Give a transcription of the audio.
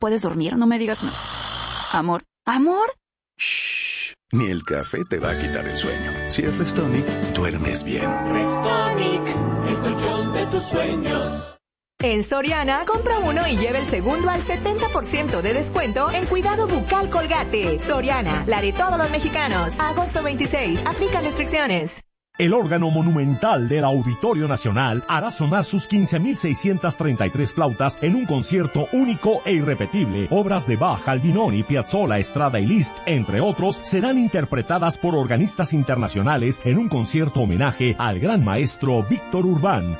¿Puedes dormir? No me digas no. Amor. ¿Amor? Shh. Ni el café te va a quitar el sueño. Si es Restonic, duermes bien. Restonic, el colchón de tus sueños. En Soriana, compra uno y lleva el segundo al 70% de descuento en cuidado bucal Colgate. Soriana, la de todos los mexicanos. Agosto 26, aplican restricciones. El órgano monumental del Auditorio Nacional hará sonar sus 15,633 flautas en un concierto único e irrepetible. Obras de Bach, Albinoni, Piazzolla, Estrada y Liszt, entre otros, serán interpretadas por organistas internacionales en un concierto homenaje al gran maestro Víctor Urbán.